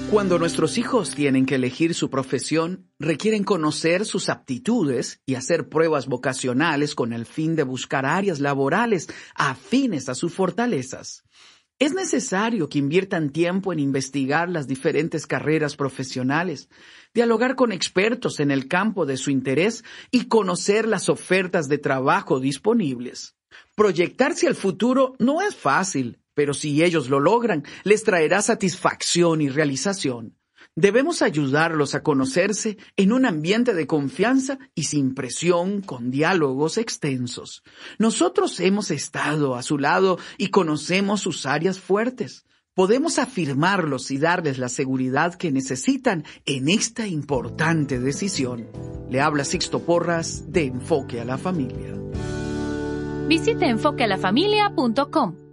Cuando nuestros hijos tienen que elegir su profesión, requieren conocer sus aptitudes y hacer pruebas vocacionales con el fin de buscar áreas laborales afines a sus fortalezas. Es necesario que inviertan tiempo en investigar las diferentes carreras profesionales, dialogar con expertos en el campo de su interés y conocer las ofertas de trabajo disponibles. Proyectarse al futuro no es fácil, pero si ellos lo logran, les traerá satisfacción y realización. Debemos ayudarlos a conocerse en un ambiente de confianza y sin presión, con diálogos extensos. Nosotros hemos estado a su lado y conocemos sus áreas fuertes. Podemos afirmarlos y darles la seguridad que necesitan en esta importante decisión. Le habla Sixto Porras de Enfoque a la Familia. Visite enfoquealafamilia.com.